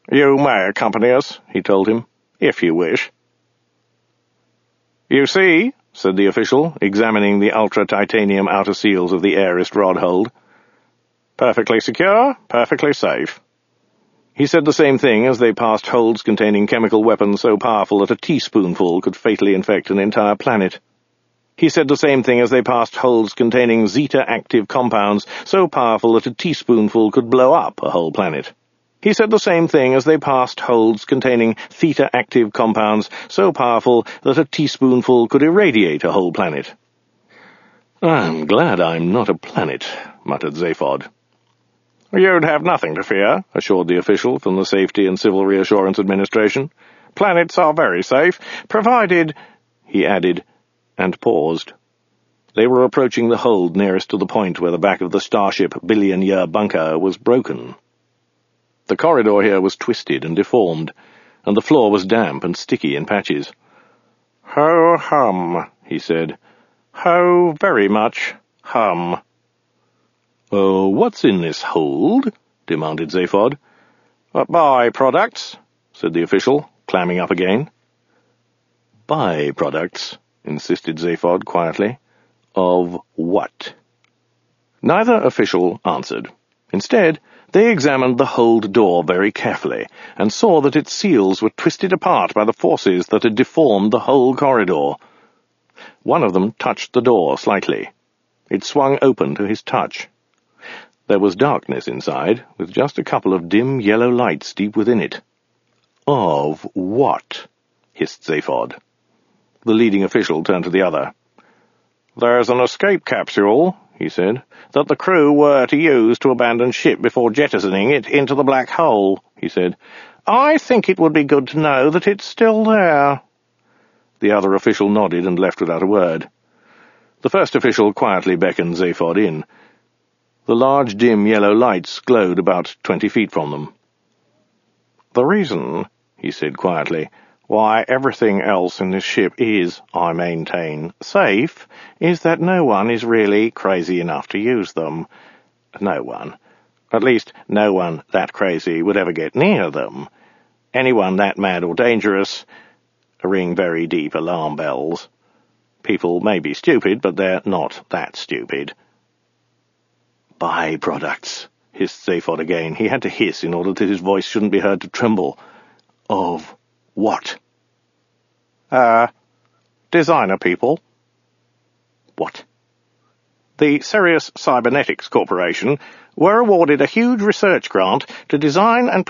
"You may accompany us," he told him, "if you wish." "You see," said the official, examining the ultra-titanium outer seals of the Airist rod hold. "Perfectly secure, perfectly safe." He said the same thing as they passed holds containing chemical weapons so powerful that a teaspoonful could fatally infect an entire planet. He said the same thing as they passed holds containing Zeta-active compounds so powerful that a teaspoonful could blow up a whole planet. He said the same thing as they passed holds containing theta-active compounds so powerful that a teaspoonful could irradiate a whole planet. "I'm glad I'm not a planet," muttered Zaphod. "You'd have nothing to fear," assured the official from the Safety and Civil Reassurance Administration. "Planets are very safe, provided—" he added, and paused. They were approaching the hold nearest to the point where the back of the starship billion-year bunker was broken. The corridor here was twisted and deformed, and the floor was damp and sticky in patches. "Ho-hum," he said. "Ho very much hum." "Oh, what's in this hold?" demanded Zaphod. "By-products," said the official, clamming up again. "By-products," insisted Zaphod quietly. "Of what?" Neither official answered. Instead, they examined the hold door very carefully, and saw that its seals were twisted apart by the forces that had deformed the whole corridor. One of them touched the door slightly. It swung open to his touch. There was darkness inside, with just a couple of dim yellow lights deep within it. "Of what?" hissed Zaphod. The leading official turned to the other. "There's an escape capsule," he said, "that the crew were to use to abandon ship before jettisoning it into the black hole," he said. "I think it would be good to know that it's still there." The other official nodded and left without a word. The first official quietly beckoned Zaphod in. The large, dim yellow lights glowed about 20 feet from them. "The reason," he said quietly, "why everything else in this ship is, I maintain, safe, is that no one is really crazy enough to use them. No one. At least, no one that crazy would ever get near them. Anyone that mad or dangerous ring very deep alarm bells. People may be stupid, but they're not that stupid." "By-products," hissed Zaphod again. He had to hiss in order that his voice shouldn't be heard to tremble. "Of what?" Designer people." "What?" "The Sirius Cybernetics Corporation were awarded a huge research grant to design and